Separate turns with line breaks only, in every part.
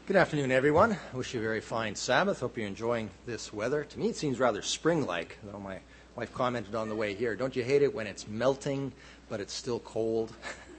Good afternoon, everyone. I wish you a very fine Sabbath. Hope you're enjoying this weather. To me, it seems rather spring-like, though my wife commented on the way here. Don't you hate it when it's melting, but it's still cold?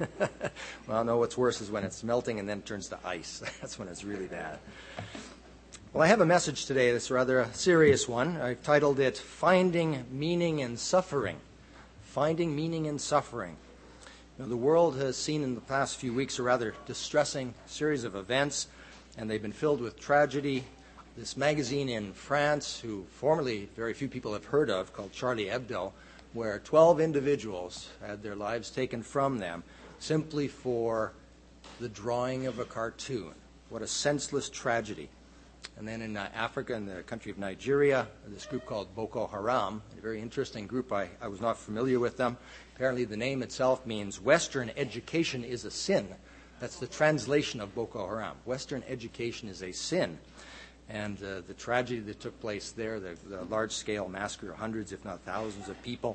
Well, no, what's worse is when it's melting and then it turns to ice. That's when it's really bad. Well, I have a message today that's rather a serious one. I've titled it, Finding Meaning in Suffering. Finding Meaning in Suffering. You know, the world has seen in the past few weeks a rather distressing series of events, and they've been filled with tragedy. This magazine in France, who formerly very few people have heard of, called Charlie Hebdo, where 12 individuals had their lives taken from them simply for the drawing of a cartoon. What a senseless tragedy. And then in Africa, in the country of Nigeria, this group called Boko Haram, a very interesting group. I was not familiar with them. Apparently the name itself means Western education is a sin. That's the translation of Boko Haram. Western education is a sin. And the tragedy that took place there, the large-scale massacre of hundreds, if not thousands of people.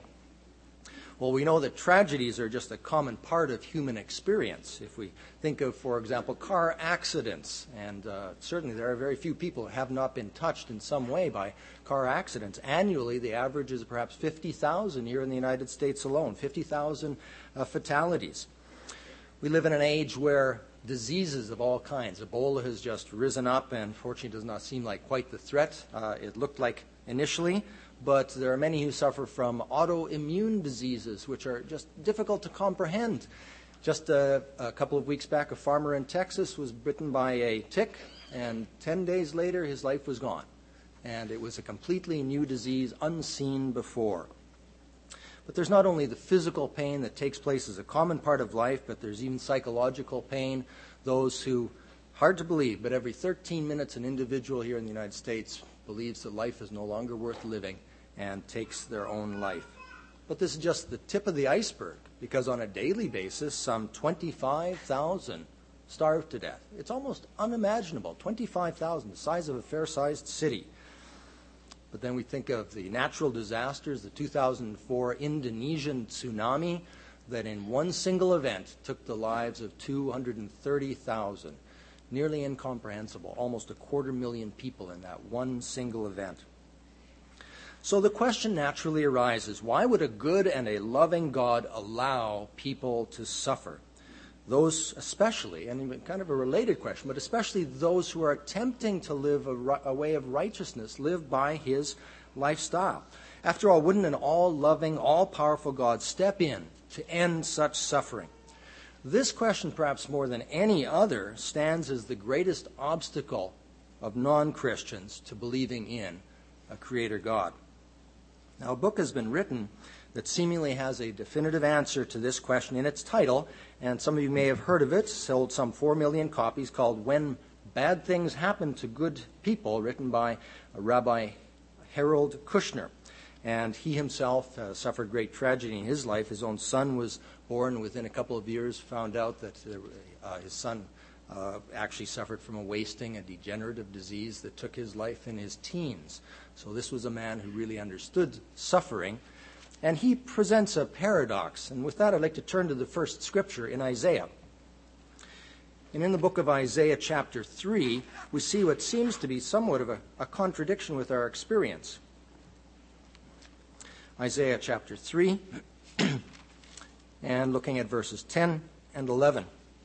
Well, we know that tragedies are just a common part of human experience. If we think of, for example, car accidents, and certainly there are very few people who have not been touched in some way by car accidents. Annually, the average is perhaps 50,000 here in the United States alone, 50,000 fatalities. We live in an age where diseases of all kinds, Ebola has just risen up and fortunately does not seem like quite the threat it looked like initially, but there are many who suffer from autoimmune diseases which are just difficult to comprehend. Just a couple of weeks back, a farmer in Texas was bitten by a tick, and 10 days later his life was gone. And it was a completely new disease unseen before. But there's not only the physical pain that takes place as a common part of life, but there's even psychological pain. Those who, hard to believe, but every 13 minutes an individual here in the United States believes that life is no longer worth living and takes their own life. But this is just the tip of the iceberg, because on a daily basis, some 25,000 starve to death. It's almost unimaginable, 25,000, the size of a fair-sized city. But then we think of the natural disasters, the 2004 Indonesian tsunami, that in one single event took the lives of 230,000. Nearly incomprehensible, almost 250,000 people in that one single event. So the question naturally arises, why would a good and a loving God allow people to suffer? Those especially, and even kind of a related question, but especially those who are attempting to live a way of righteousness, live by his lifestyle. After all, wouldn't an all-loving, all-powerful God step in to end such suffering? This question, perhaps more than any other, stands as the greatest obstacle of non-Christians to believing in a creator God. Now, a book has been written that seemingly has a definitive answer to this question in its title, and some of you may have heard of it, sold some 4 million copies, called When Bad Things Happen to Good People, written by Rabbi Harold Kushner. And he himself suffered great tragedy in his life. His own son was born within a couple of years, found out that his son actually suffered from a wasting, a degenerative disease that took his life in his teens. So this was a man who really understood suffering. And he presents a paradox. And with that, I'd like to turn to the first scripture in Isaiah. And in the book of Isaiah chapter 3, we see what seems to be somewhat of a contradiction with our experience. Isaiah chapter 3, and looking at verses 10 and 11.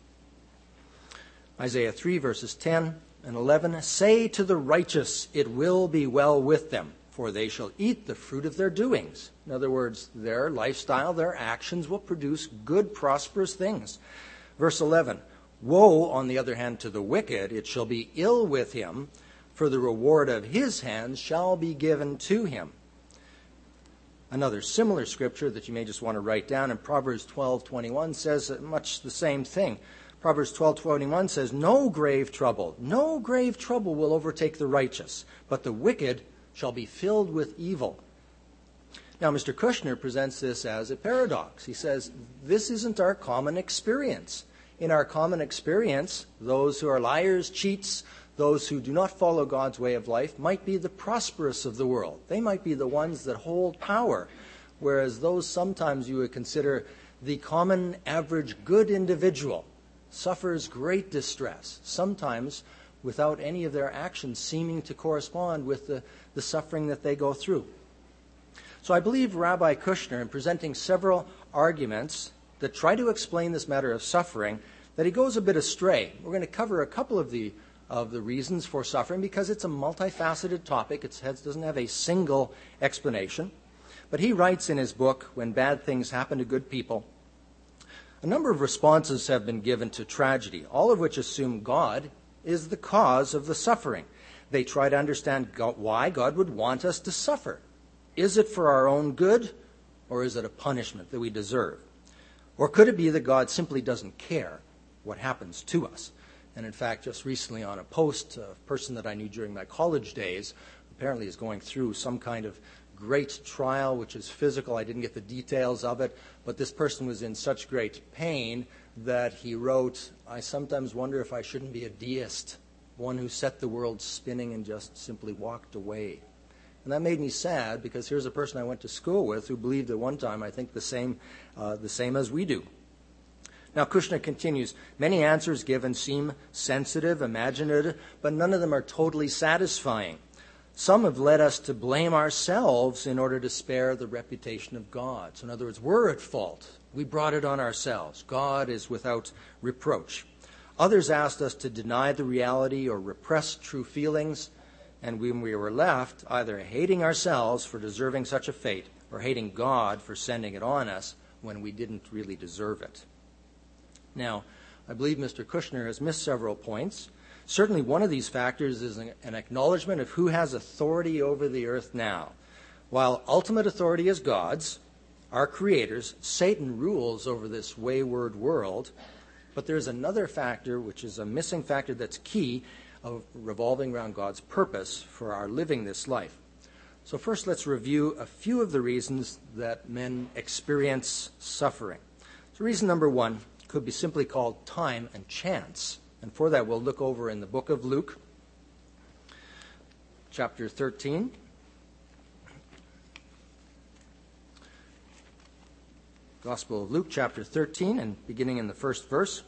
Isaiah 3, verses 10 and 11, Say to the righteous, it will be well with them, for they shall eat the fruit of their doings. In other words, their lifestyle, their actions will produce good, prosperous things. Verse 11, Woe, on the other hand, to the wicked, it shall be ill with him, for the reward of his hands shall be given to him. Another similar scripture that you may just want to write down in Proverbs 12:21 says much the same thing. Proverbs 12:21 says, no grave trouble will overtake the righteous, but the wicked shall be filled with evil. Now, Mr. Kushner presents this as a paradox. He says, this isn't our common experience. In our common experience, those who are liars, cheats, those who do not follow God's way of life might be the prosperous of the world. They might be the ones that hold power, whereas those sometimes you would consider the common, average, good individual suffers great distress, sometimes without any of their actions seeming to correspond with the suffering that they go through. So I believe Rabbi Kushner, in presenting several arguments that try to explain this matter of suffering, that he goes a bit astray. We're going to cover a couple of the reasons for suffering because it's a multifaceted topic. It doesn't have a single explanation. But he writes in his book, When Bad Things Happen to Good People, a number of responses have been given to tragedy, all of which assume God is the cause of the suffering. They try to understand why God would want us to suffer. Is it for our own good, or is it a punishment that we deserve? Or could it be that God simply doesn't care what happens to us? And in fact, just recently on a post, a person that I knew during my college days apparently is going through some kind of great trial, which is physical. I didn't get the details of it, but this person was in such great pain that he wrote, I sometimes wonder if I shouldn't be a deist, one who set the world spinning and just simply walked away. And that made me sad because here's a person I went to school with who believed at one time, I think, the same as we do. Now, Kushner continues, many answers given seem sensitive, imaginative, but none of them are totally satisfying. Some have led us to blame ourselves in order to spare the reputation of God. So in other words, we're at fault. We brought it on ourselves. God is without reproach. Others asked us to deny the reality or repress true feelings, and when we were left either hating ourselves for deserving such a fate or hating God for sending it on us when we didn't really deserve it. Now, I believe Mr. Kushner has missed several points. Certainly one of these factors is an acknowledgement of who has authority over the earth now. While ultimate authority is God's, our Creator's, Satan rules over this wayward world. But there's another factor, which is a missing factor that's key, of revolving around God's purpose for our living this life. So first, let's review a few of the reasons that men experience suffering. So reason number one could be simply called time and chance. And for that, we'll look over in the book of Luke, chapter 13. Gospel of Luke, chapter 13, and beginning in the first verse.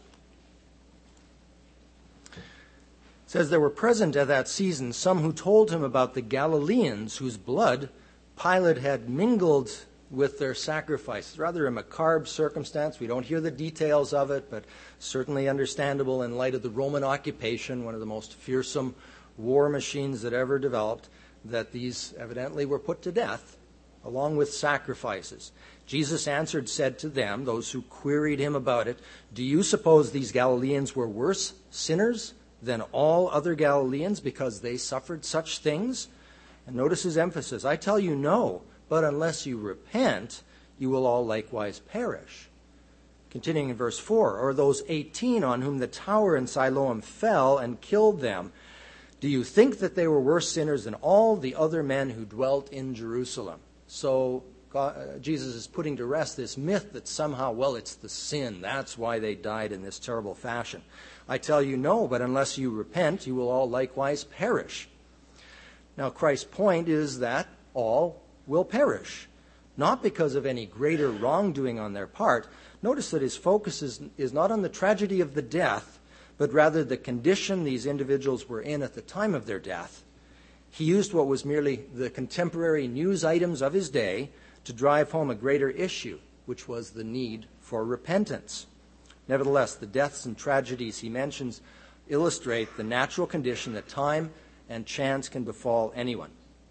It says, there were present at that season some who told him about the Galileans whose blood Pilate had mingled with their sacrifices. Rather a macabre circumstance. We don't hear the details of it, but certainly understandable in light of the Roman occupation, one of the most fearsome war machines that ever developed, that these evidently were put to death along with sacrifices. Jesus answered, said to them, those who queried him about it, do you suppose these Galileans were worse sinners than all other Galileans because they suffered such things? And notice his emphasis. I tell you, no. But unless you repent, you will all likewise perish. Continuing in verse 4, or those 18 on whom the tower in Siloam fell and killed them, do you think that they were worse sinners than all the other men who dwelt in Jerusalem? So Jesus is putting to rest this myth that somehow, well, it's the sin. That's why they died in this terrible fashion. I tell you, no, but unless you repent, you will all likewise perish. Now, Christ's point is that all will perish, not because of any greater wrongdoing on their part. Notice that his focus is not on the tragedy of the death, but rather the condition these individuals were in at the time of their death. He used what was merely the contemporary news items of his day to drive home a greater issue, which was the need for repentance. Nevertheless, the deaths and tragedies he mentions illustrate the natural condition that time and chance can befall anyone.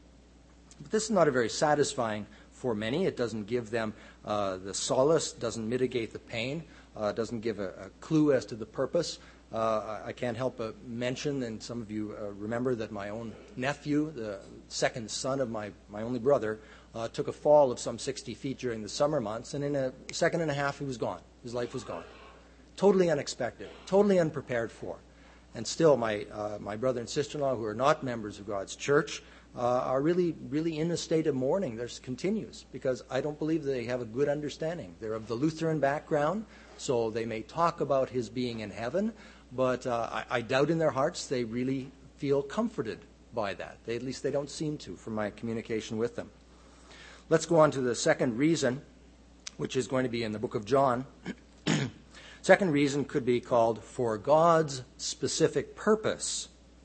But this is not a very satisfying for many. It doesn't give them the solace, doesn't mitigate the pain, doesn't give a clue as to the purpose. I can't help but mention, and some of you remember, that my own nephew, the second son of my only brother, took a fall of some 60 feet during the summer months, and in a second and a half he was gone. His life was gone. Totally unexpected, totally unprepared for. And still, my brother and sister-in-law, who are not members of God's church, are really, really in a state of mourning. This continues because I don't believe they have a good understanding. They're of the Lutheran background, so they may talk about his being in heaven, but I doubt in their hearts they really feel comforted by that. At least they don't seem to from my communication with them. Let's go on to the second reason, which is going to be in the book of John. Second reason could be called for God's specific purpose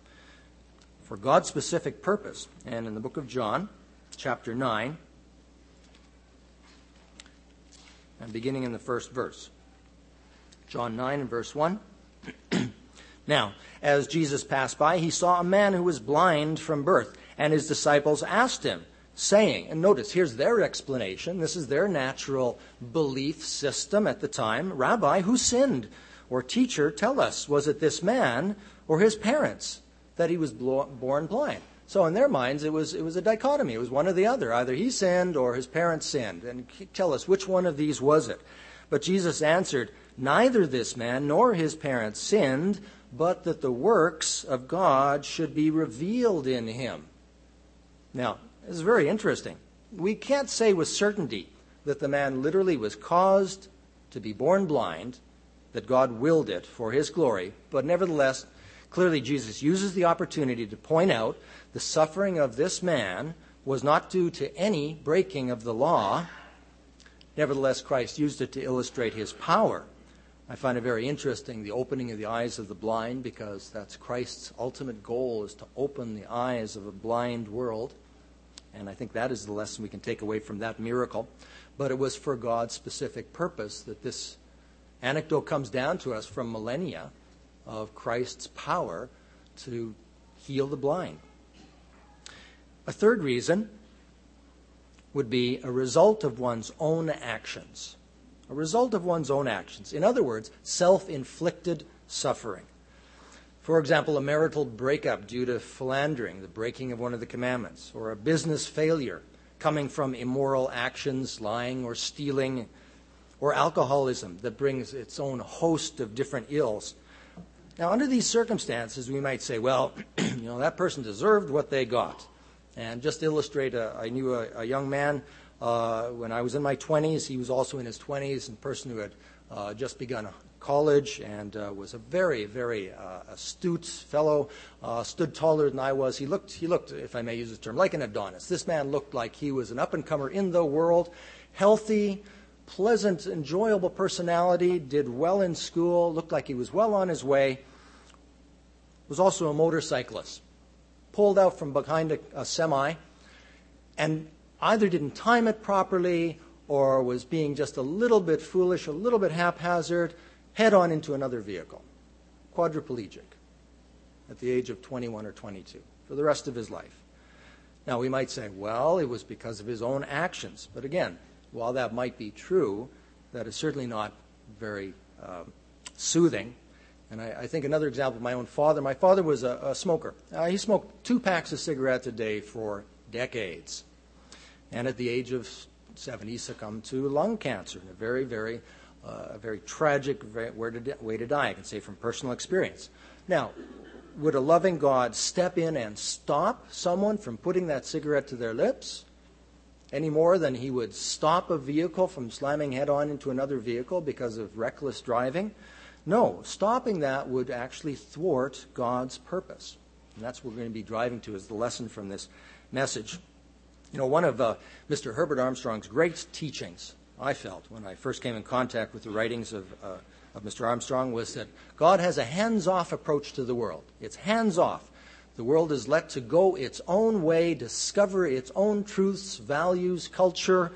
for God's specific purpose. And in the book of John, chapter 9, and beginning in the first verse. John 9 and verse 1. Now, as Jesus passed by, he saw a man who was blind from birth, and his disciples asked him, saying, and notice, here's their explanation. This is their natural belief system at the time. Rabbi, who sinned? Or teacher, tell us, was it this man or his parents that he was born blind? So in their minds, it was a dichotomy. It was one or the other. Either he sinned or his parents sinned. And tell us, which one of these was it? But Jesus answered, neither this man nor his parents sinned, but that the works of God should be revealed in him. Now, this is very interesting. We can't say with certainty that the man literally was caused to be born blind, that God willed it for his glory, but nevertheless, clearly Jesus uses the opportunity to point out the suffering of this man was not due to any breaking of the law. Nevertheless, Christ used it to illustrate his power. I find it very interesting, the opening of the eyes of the blind, because that's Christ's ultimate goal, is to open the eyes of a blind world. And I think that is the lesson we can take away from that miracle. But it was for God's specific purpose that this anecdote comes down to us from millennia of Christ's power to heal the blind. A third reason would be a result of one's own actions. A result of one's own actions. In other words, self-inflicted suffering. For example, a marital breakup due to philandering, the breaking of one of the commandments, or a business failure coming from immoral actions, lying or stealing, or alcoholism that brings its own host of different ills. Now, under these circumstances, we might say, well, that person deserved what they got. And just to illustrate, I knew a young man when I was in my 20s. He was also in his 20s, and a person who had just begun college and was a very, very astute fellow, stood taller than I was. He looked, if I may use the term, like an Adonis. This man looked like he was an up-and-comer in the world, healthy, pleasant, enjoyable personality, did well in school, looked like he was well on his way, was also a motorcyclist. Pulled out from behind a semi and either didn't time it properly or was being just a little bit foolish, a little bit haphazard, head on into another vehicle. Quadriplegic at the age of 21 or 22 for the rest of his life. Now we might say, well, it was because of his own actions. But again, while that might be true, that is certainly not very soothing. And I think another example, my father was a smoker. He smoked 2 packs of cigarettes a day for decades. And at the age of 70, he succumbed to lung cancer in a very, very, very tragic way to die, I can say from personal experience. Now, would a loving God step in and stop someone from putting that cigarette to their lips any more than he would stop a vehicle from slamming head-on into another vehicle because of reckless driving? No, stopping that would actually thwart God's purpose. And that's what we're going to be driving to as the lesson from this message. One of Mr. Herbert Armstrong's great teachings, I felt, when I first came in contact with the writings of Mr. Armstrong, was that God has a hands-off approach to the world. It's hands-off. The world is let to go its own way, discover its own truths, values, culture,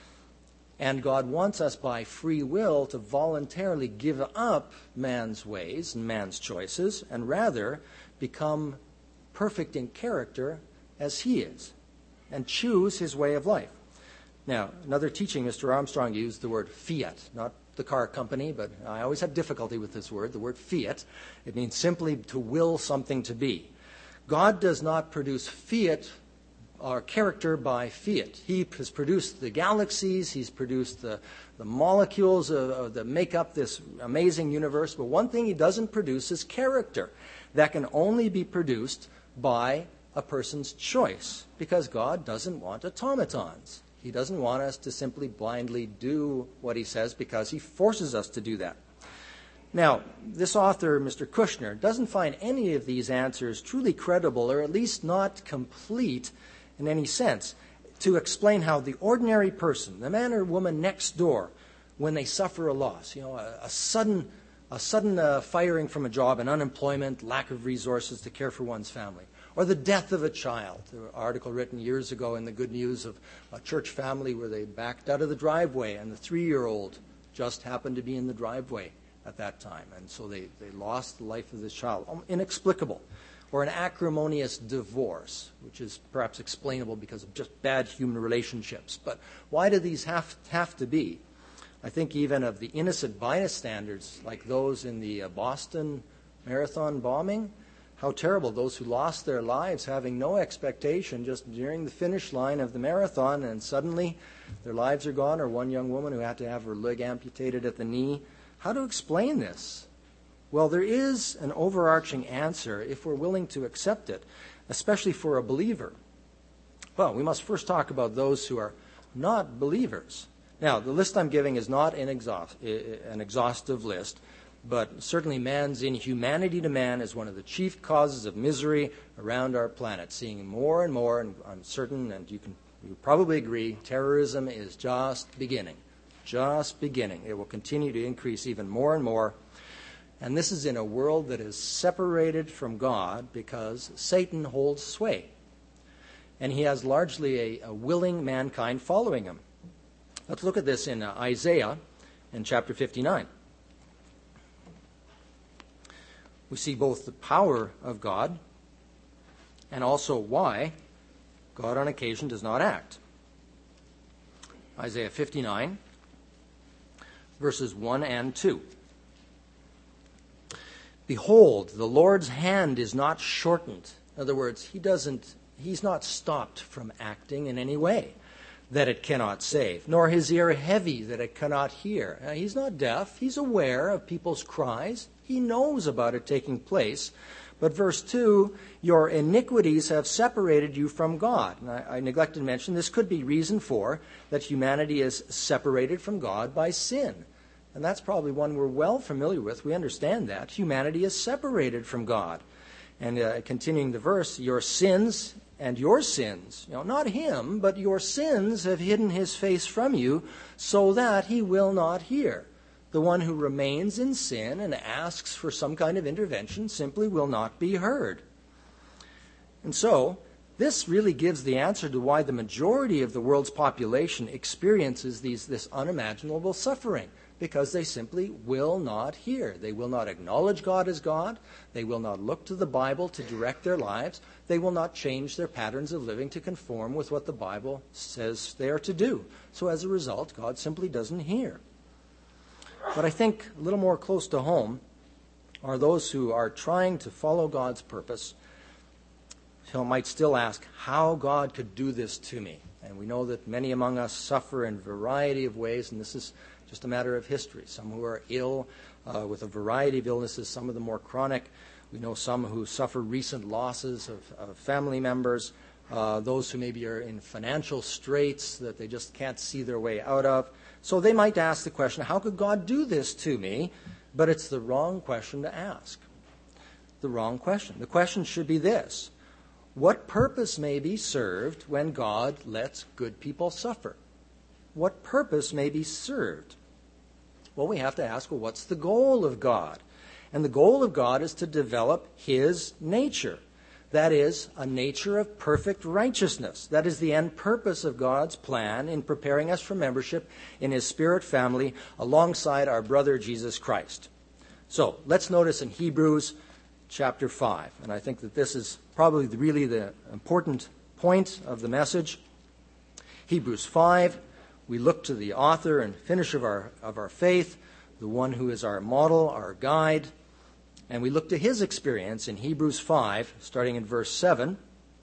and God wants us by free will to voluntarily give up man's ways and man's choices and rather become perfect in character as he is and choose his way of life. Now, another teaching, Mr. Armstrong used the word fiat, not the car company, but I always have difficulty with this word, the word fiat. It means simply to will something to be. God does not produce fiat or character by fiat. He has produced the galaxies, he's produced the molecules that make up this amazing universe, but one thing he doesn't produce is character. That can only be produced by a person's choice, because God doesn't want automatons. He doesn't want us to simply blindly do what he says because he forces us to do that. Now, this author, Mr. Kushner, doesn't find any of these answers truly credible, or at least not complete in any sense, to explain how the ordinary person, the man or woman next door, when they suffer a loss, a sudden a sudden firing from a job and unemployment, lack of resources to care for one's family, or the death of a child. There was an article written years ago in the Good News of a church family where they backed out of the driveway and the 3-year-old just happened to be in the driveway at that time. And so they lost the life of this child. Inexplicable. Or an acrimonious divorce, which is perhaps explainable because of just bad human relationships. But why do these have to be? I think even of the innocent bystanders, like those in the Boston Marathon bombing, how terrible, those who lost their lives having no expectation just nearing the finish line of the marathon, and suddenly their lives are gone, or one young woman who had to have her leg amputated at the knee. How to explain this? Well, there is an overarching answer if we're willing to accept it, especially for a believer. Well, we must first talk about those who are not believers. Now, the list I'm giving is not an exhaustive list, but certainly man's inhumanity to man is one of the chief causes of misery around our planet. Seeing more and more, and I'm certain, and you probably agree, terrorism is just beginning. Just beginning. It will continue to increase even more and more. And this is in a world that is separated from God because Satan holds sway. And he has largely a willing mankind following him. Let's look at this in Isaiah in chapter 59. We see both the power of God and also why God on occasion does not act. Isaiah 59, verses 1 and 2. Behold, the Lord's hand is not shortened. In other words, he's not stopped from acting in any way that it cannot save, nor his ear heavy that it cannot hear. Now, he's not deaf. He's aware of people's cries. He knows about it taking place. But verse 2, your iniquities have separated you from God. And I neglected to mention this could be reason for that humanity is separated from God by sin. And that's probably one we're well familiar with. We understand that. Humanity is separated from God. And continuing the verse, your sins and your sins, not him, but your sins have hidden his face from you so that he will not hear. The one who remains in sin and asks for some kind of intervention simply will not be heard. And so, this really gives the answer to why the majority of the world's population experiences this unimaginable suffering. Because they simply will not hear. They will not acknowledge God as God. They will not look to the Bible to direct their lives. They will not change their patterns of living to conform with what the Bible says they are to do. So as a result, God simply doesn't hear. But I think a little more close to home are those who are trying to follow God's purpose, who might still ask how God could do this to me. And we know that many among us suffer in a variety of ways, and this is just a matter of history. Some who are ill with a variety of illnesses, some of them more chronic. We know some who suffer recent losses of family members, those who maybe are in financial straits that they just can't see their way out of. So they might ask the question, how could God do this to me? But it's the wrong question to ask. The wrong question. The question should be this: what purpose may be served when God lets good people suffer? What purpose may be served? Well, we have to ask, what's the goal of God? And the goal of God is to develop his nature. That is, a nature of perfect righteousness. That is the end purpose of God's plan in preparing us for membership in his Spirit family alongside our brother Jesus Christ. So, let's notice in Hebrews chapter 5, and I think that this is probably really the important point of the message. Hebrews 5. We look to the author and finisher of our faith, the one who is our model, our guide, and we look to his experience in Hebrews 5, starting in verse 7,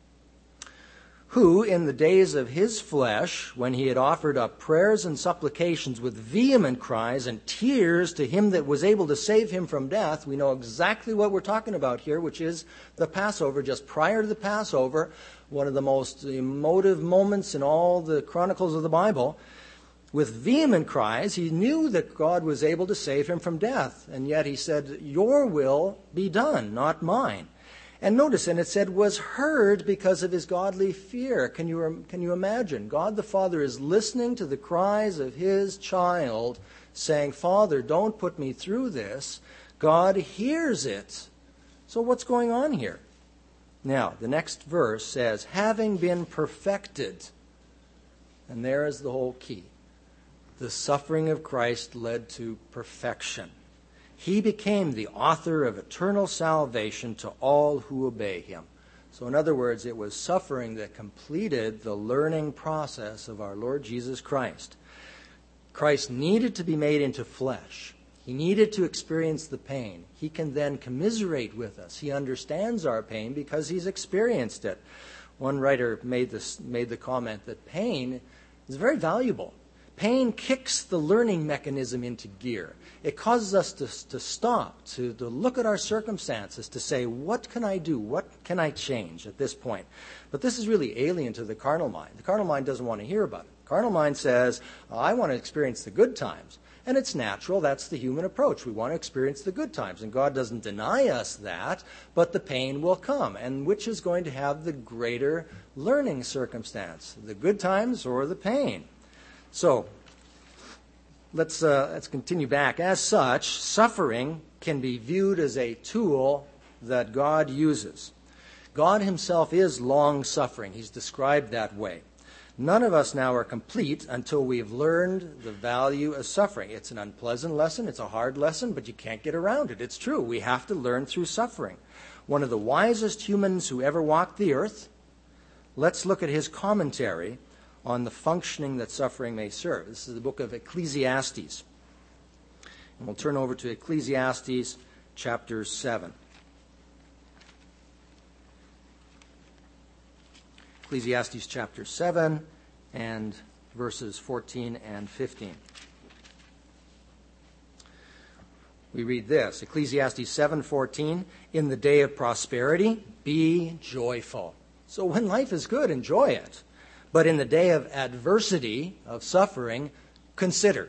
who, in the days of his flesh, when he had offered up prayers and supplications with vehement cries and tears to him that was able to save him from death, we know exactly what we're talking about here, which is the Passover. Just prior to the Passover, one of the most emotive moments in all the chronicles of the Bible, with vehement cries, he knew that God was able to save him from death. And yet he said, your will be done, not mine. And notice, and it said, was heard because of his godly fear. Can you imagine? God the Father is listening to the cries of his child saying, Father, don't put me through this. God hears it. So what's going on here? Now, the next verse says, having been perfected. And there is the whole key. The suffering of Christ led to perfection. He became the author of eternal salvation to all who obey him. So in other words, it was suffering that completed the learning process of our Lord Jesus Christ. Christ needed to be made into flesh. He needed to experience the pain. He can then commiserate with us. He understands our pain because he's experienced it. One writer made the comment that pain is very valuable. Pain kicks the learning mechanism into gear. It causes us to stop, to look at our circumstances, to say, what can I do? What can I change at this point? But this is really alien to the carnal mind. The carnal mind doesn't want to hear about it. The carnal mind says, I want to experience the good times. And it's natural. That's the human approach. We want to experience the good times. And God doesn't deny us that, but the pain will come. And which is going to have the greater learning circumstance, the good times or the pain? So, let's continue back. As such, suffering can be viewed as a tool that God uses. God himself is long-suffering. He's described that way. None of us now are complete until we've learned the value of suffering. It's an unpleasant lesson. It's a hard lesson, but you can't get around it. It's true. We have to learn through suffering. One of the wisest humans who ever walked the earth, let's look at his commentary on the functioning that suffering may serve. This is the book of Ecclesiastes. And we'll turn over to Ecclesiastes chapter 7. Ecclesiastes chapter 7 and verses 14 and 15. We read this, Ecclesiastes 7:14, in the day of prosperity, be joyful. So when life is good, enjoy it. But in the day of adversity, of suffering, consider.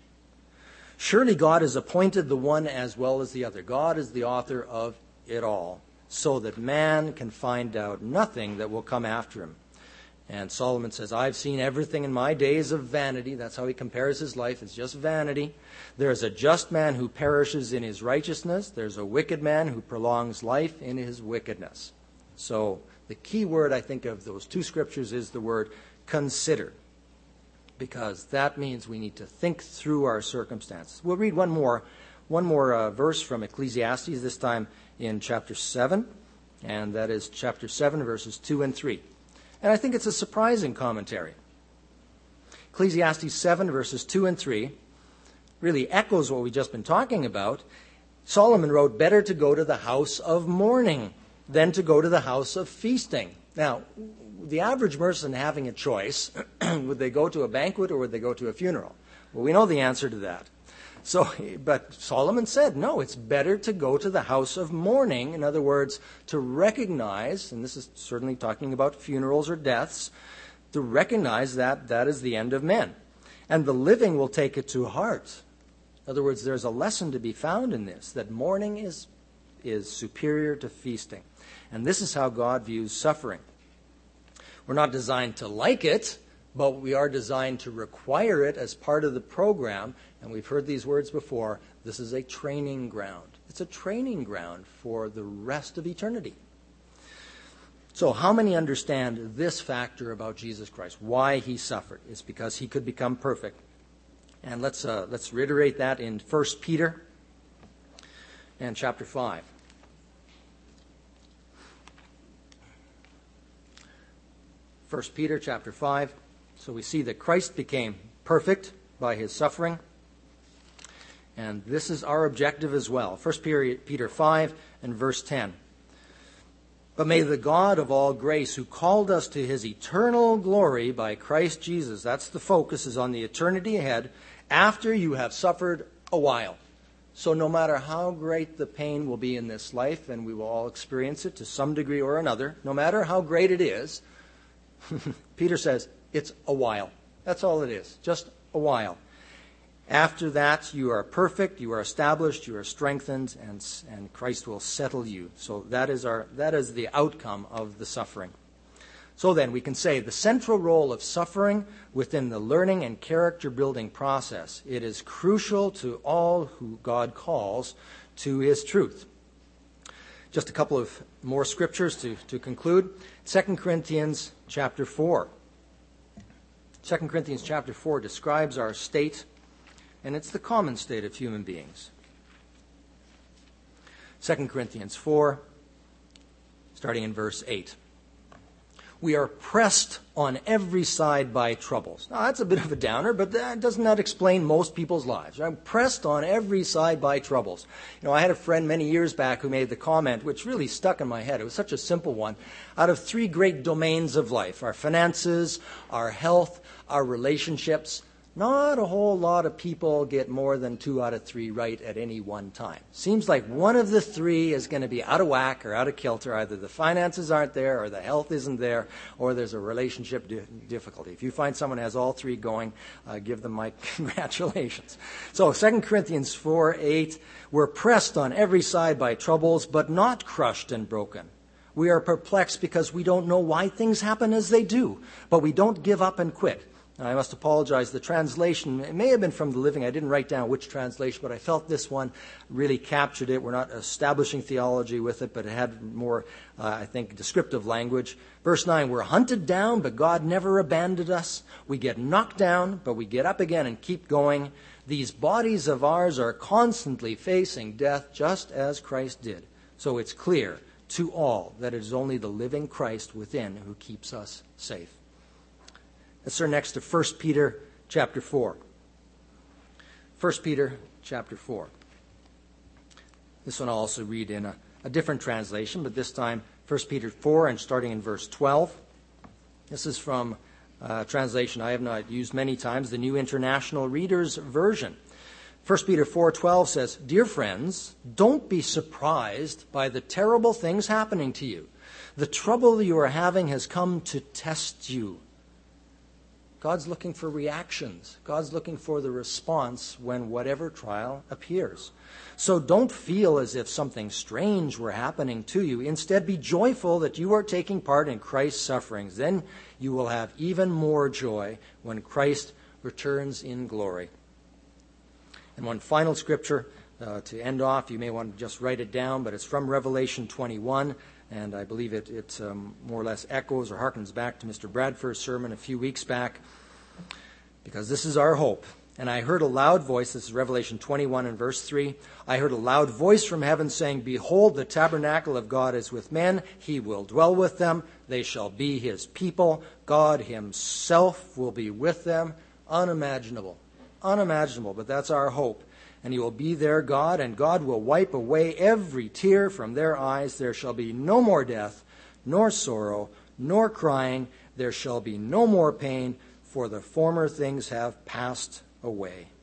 Surely God has appointed the one as well as the other. God is the author of it all, so that man can find out nothing that will come after him. And Solomon says, I've seen everything in my days of vanity. That's how he compares his life. It's just vanity. There's a just man who perishes in his righteousness. There's a wicked man who prolongs life in his wickedness. So the key word, I think, of those two scriptures is the word consider, because that means we need to think through our circumstances. We'll read one more verse from Ecclesiastes, this time in chapter 7, and that is chapter 7, verses 2 and 3. And I think it's a surprising commentary. Ecclesiastes 7, verses 2 and 3 really echoes what we've just been talking about. Solomon wrote, better to go to the house of mourning than to go to the house of feasting. Now, the average person having a choice, would they go to a banquet or would they go to a funeral? Well, we know the answer to that. But Solomon said, no, it's better to go to the house of mourning. In other words, to recognize, and this is certainly talking about funerals or deaths, to recognize that that is the end of men. And the living will take it to heart. In other words, there's a lesson to be found in this, that mourning is superior to feasting. And this is how God views suffering. We're not designed to like it, but we are designed to require it as part of the program. And we've heard these words before. This is a training ground. It's a training ground for the rest of eternity. So how many understand this factor about Jesus Christ? Why he suffered? It's because he could become perfect. And let's reiterate that in 1 Peter and chapter 5. 1 Peter chapter 5. So we see that Christ became perfect by his suffering. And this is our objective as well. 1 Peter 5 and verse 10. But may the God of all grace, who called us to his eternal glory by Christ Jesus, that's the focus, is on the eternity ahead, after you have suffered a while. So no matter how great the pain will be in this life, and we will all experience it to some degree or another, no matter how great it is, Peter says, it's a while. That's all it is, just a while. After that, you are perfect, you are established, you are strengthened, and Christ will settle you. So that is the outcome of the suffering. So then, we can say the central role of suffering within the learning and character-building process, it is crucial to all who God calls to his truth. Just a couple of more scriptures to conclude. 2 Corinthians chapter 4. 2 Corinthians chapter 4 describes our state, and it's the common state of human beings. 2 Corinthians 4, starting in verse 8. We are pressed on every side by troubles. Now, that's a bit of a downer, but that does not explain most people's lives. I'm pressed on every side by troubles. I had a friend many years back who made the comment, which really stuck in my head. It was such a simple one. Out of three great domains of life, our finances, our health, our relationships, not a whole lot of people get more than 2 out of 3 right at any one time. Seems like one of the three is going to be out of whack or out of kilter. Either the finances aren't there, or the health isn't there, or there's a relationship difficulty. If you find someone who has all three going, give them my congratulations. So 2 Corinthians 4:8, we're pressed on every side by troubles, but not crushed and broken. We are perplexed because we don't know why things happen as they do, but we don't give up and quit. I must apologize. The translation, it may have been from the Living. I didn't write down which translation, but I felt this one really captured it. We're not establishing theology with it, but it had more, I think, descriptive language. Verse 9, we're hunted down, but God never abandoned us. We get knocked down, but we get up again and keep going. These bodies of ours are constantly facing death, just as Christ did. So it's clear to all that it is only the living Christ within who keeps us safe. Let's turn next to 1 Peter chapter 4. 1 Peter chapter 4. This one I'll also read in a different translation, but this time 1 Peter 4 and starting in verse 12. This is from a translation I have not used many times, the New International Reader's Version. 1 Peter 4:12 says, "Dear friends, don't be surprised by the terrible things happening to you. The trouble you are having has come to test you." God's looking for reactions. God's looking for the response when whatever trial appears. So don't feel as if something strange were happening to you. Instead, be joyful that you are taking part in Christ's sufferings. Then you will have even more joy when Christ returns in glory. And one final scripture to end off. You may want to just write it down, but it's from Revelation 21. And I believe it more or less echoes or harkens back to Mr. Bradford's sermon a few weeks back, because this is our hope. "And I heard a loud voice," this is Revelation 21 and verse 3, "I heard a loud voice from heaven saying, 'Behold, the tabernacle of God is with men. He will dwell with them. They shall be his people. God himself will be with them.'" Unimaginable. Unimaginable, but that's our hope. "And he will be their God, and God will wipe away every tear from their eyes. There shall be no more death, nor sorrow, nor crying. There shall be no more pain, for the former things have passed away."